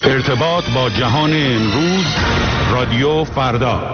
ارتباط با جهان امروز، رادیو فردا.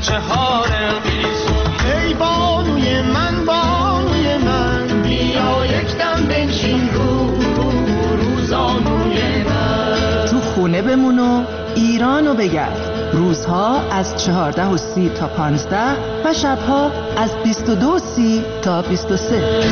چهار قیز. ای بانوی من بیا یک دم بنشین روزانوی من. تو خونه بمون و ایرانو بگرد. روزها از 14:30 تا 15 و شبها از 22:30 تا 23.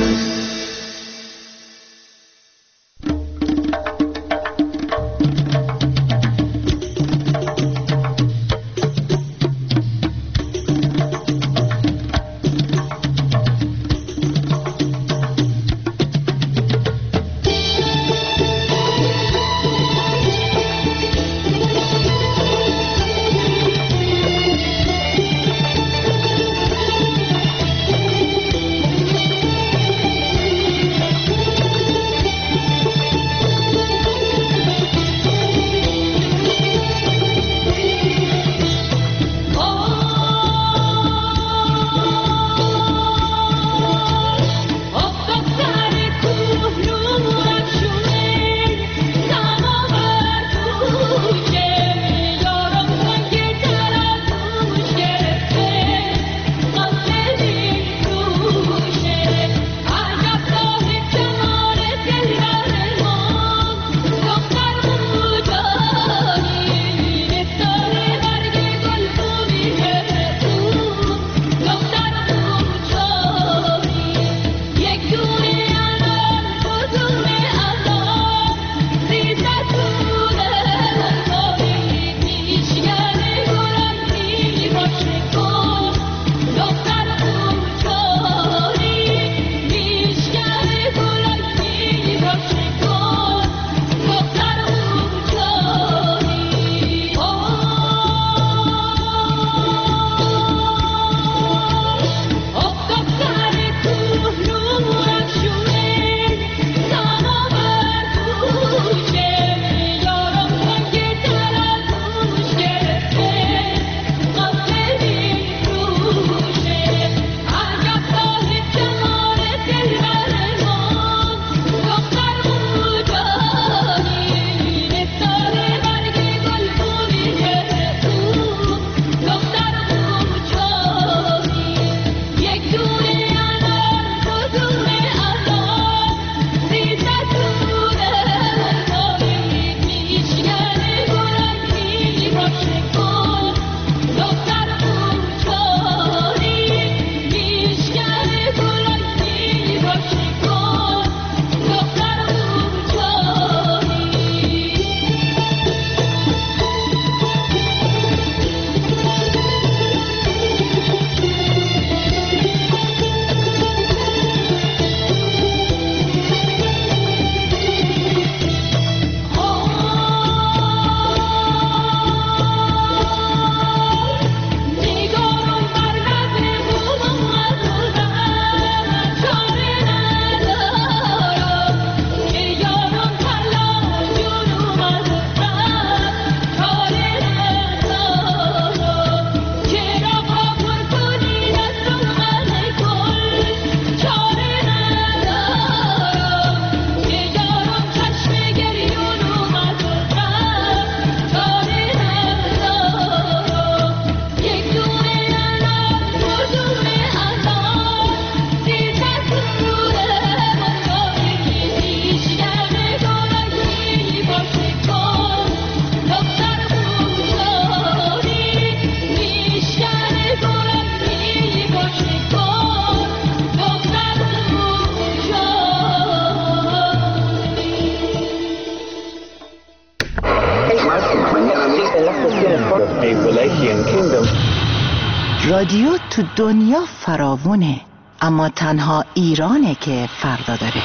رادیو تو دنیا فراوونه، اما تنها ایرانه که فردا داره.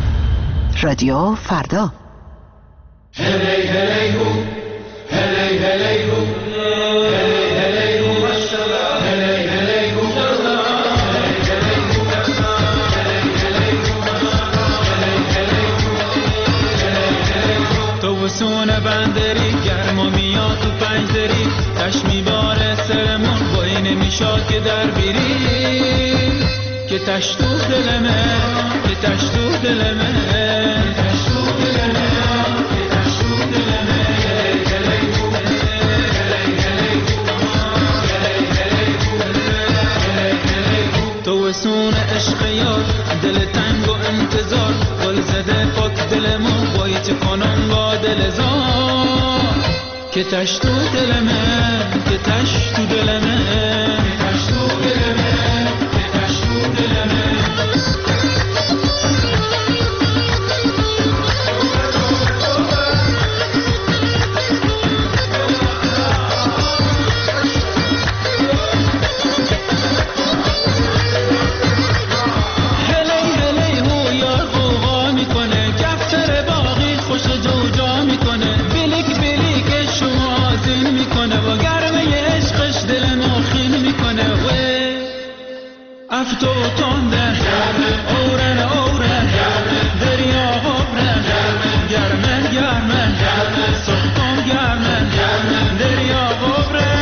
رادیو فردا. هلی هلی هو هلی هلی هو هلی هلی هو ماشاءالله هلی هلی هو تو وسونه بندری گرما میاد تو پنجدری تش میباره سرمون وای نمیشاد که در بیری که تش تو دلمه که تش تو دلمه تش تو دلمه که تش تو دلمه هلی هلی هلی هلی هلی دل زار که تش تو دلمه که تش تو دلمه که تش تو دلمه که تش تو دلمه افتو تنده اورن اورن دریا غبرن گرمن گرمن سختم گرمن دریا غبرن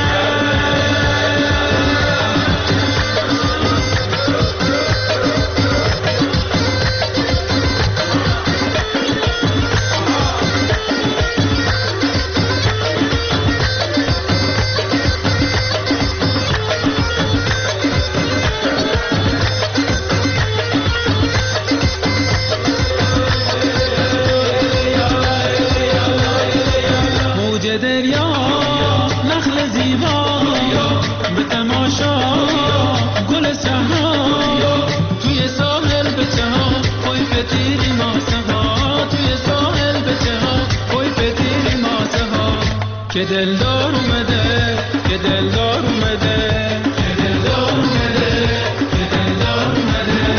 که دلدار اومده که دلدار اومده که دلدار اومده که دلدار اومده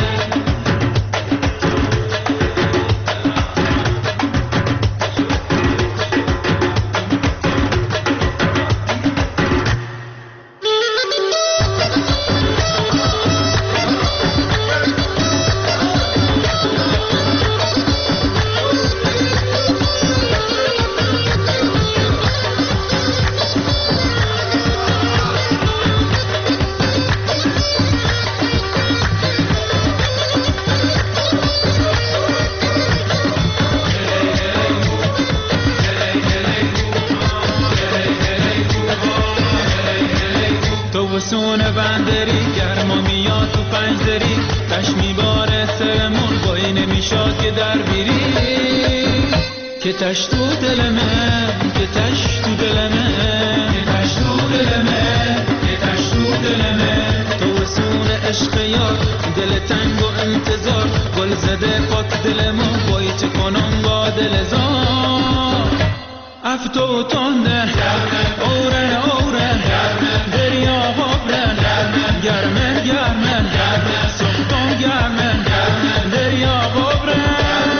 سونه بندری گرما میاد تو پنجدری تش میباره سرمون بایی نمیشاد که در بیری که تش تو دلمه که تش تو دلمه که تش تو دلمه که تش تو دلمه تو سونه عشق یار دل تنگ و انتظار گل زده پاک دلمون بایی چه کنم با دل زار افتو تنده اورن اورن دریا غبرن گرمن گرمن سختم گرمن دریا غبرن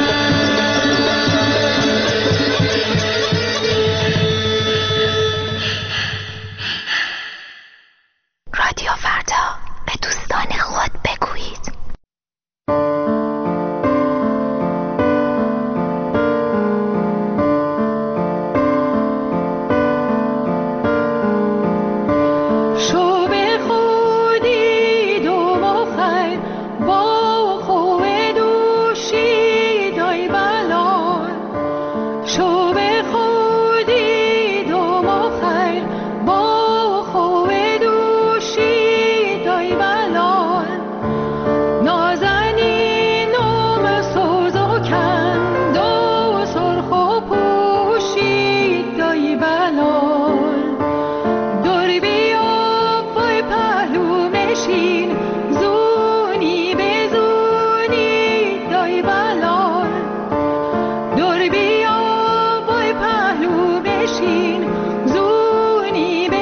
رادیو فردا به دوستان خود بگویید. دور بیا وای پهلو بشین زونی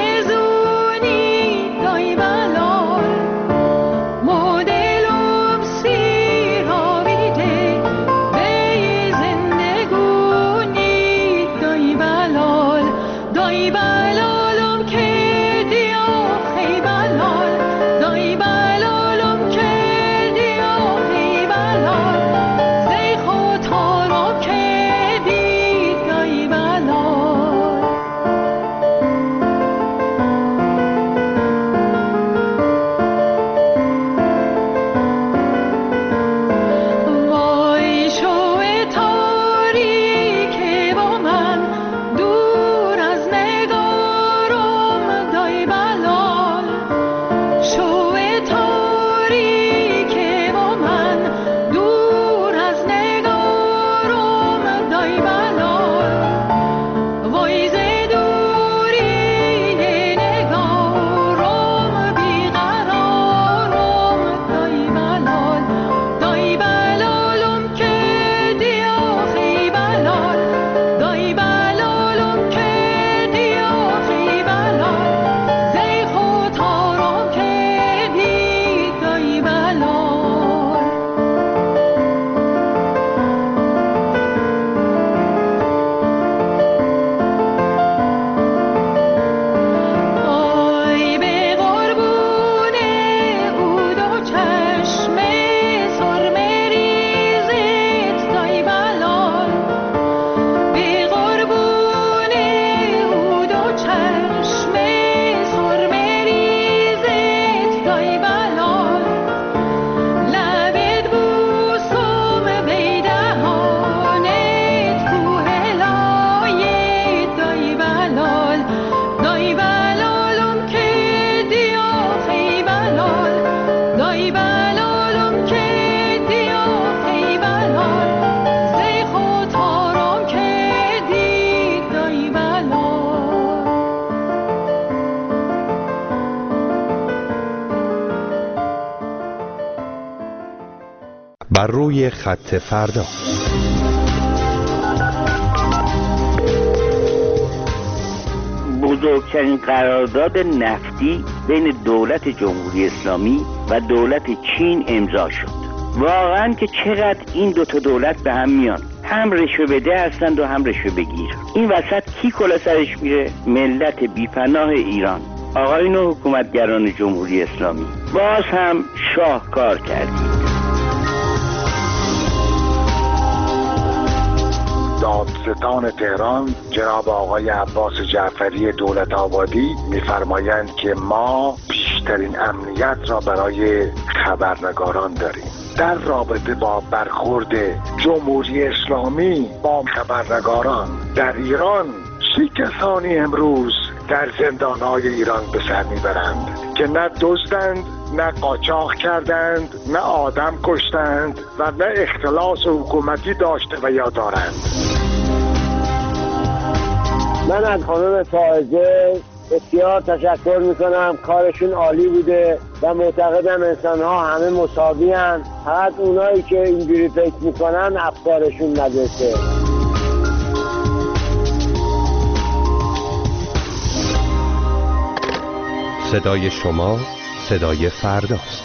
بر روی خط فردا. بزرگترین قرارداد نفتی بین دولت جمهوری اسلامی و دولت چین امضا شد. واقعا که چقدر این دوتا دولت به هم میان، هم رشوه بده هستند و هم رشوه بگیر. این وسط کی کلا سرش میره؟ ملت بی‌پناه ایران. آقایون حکومتگران جمهوری اسلامی، باز هم شاهکار کردید. دادستان تهران جناب آقای عباس جعفری دولت آبادی می‌فرمایند که ما بیشترین امنیت را برای خبرنگاران داریم. در رابطه با برخورد جمهوری اسلامی با خبرنگاران در ایران، چه کسانی امروز در زندان‌های ایران به سر میبرند که نه دزدند، نه قاچاق کردند، نه آدم کشتند و نه اختلاس حکومتی داشته و یا دارند. من از خانم فائزه بسیار تشکر میکنم، کارشون عالی بوده و معتقدم انسان ها همه مساوی هستند، فقط اونایی که اینجوری فکر میکنن افکارشون ندرسه. صدای شما صدای فرداست.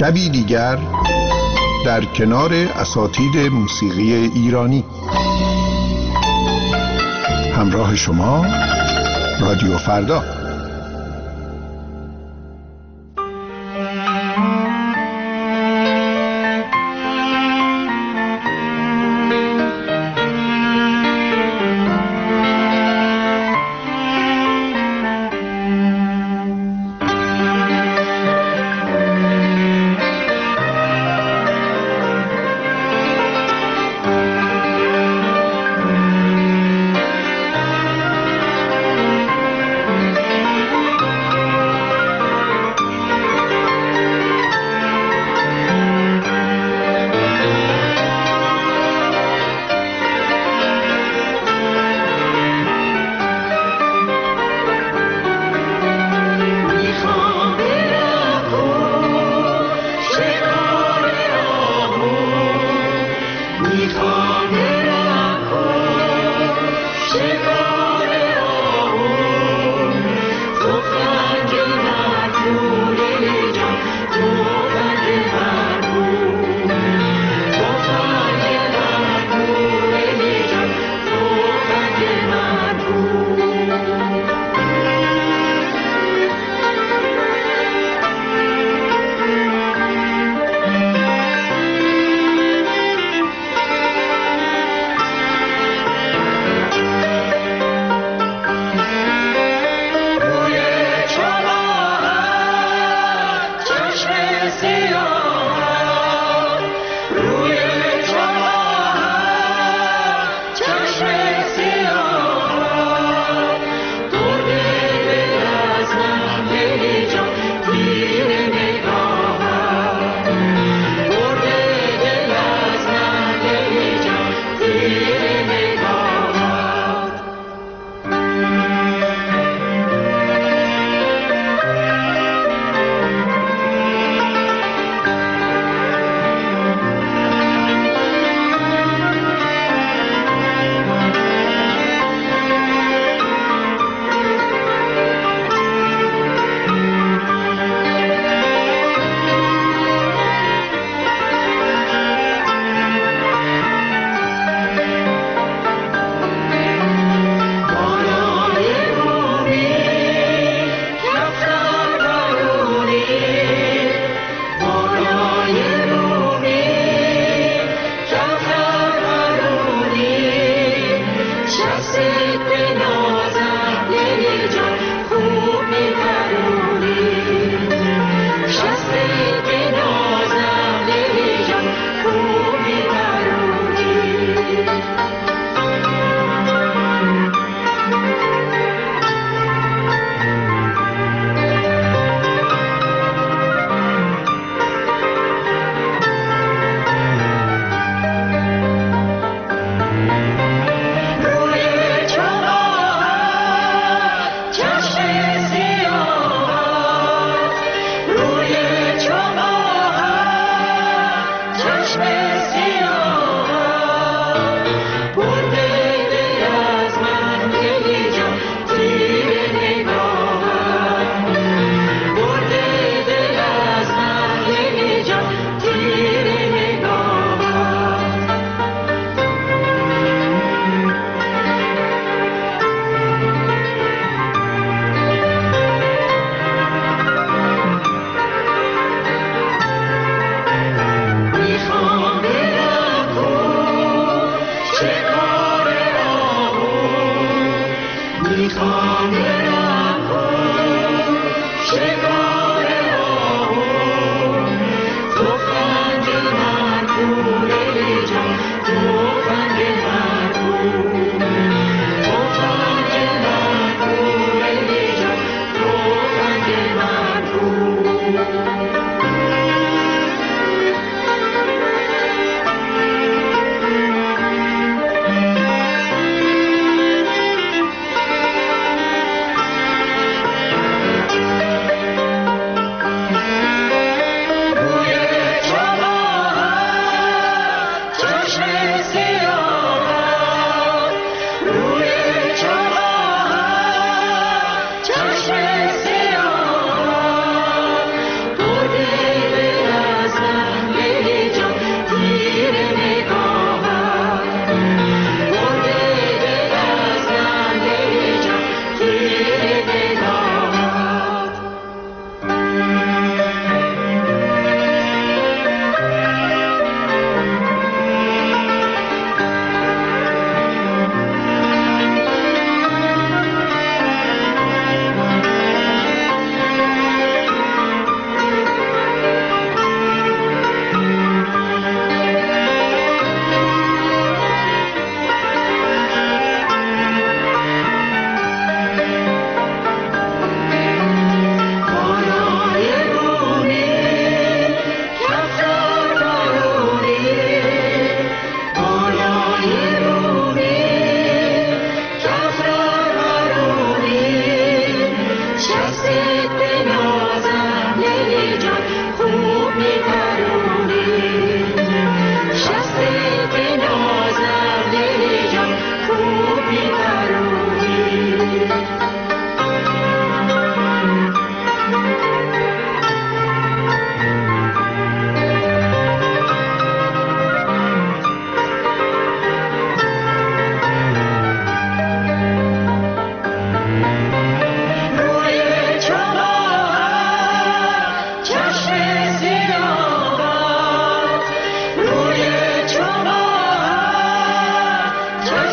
شبی دیگر در کنار اساتید موسیقی ایرانی. همراه شما رادیو فردا.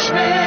چشم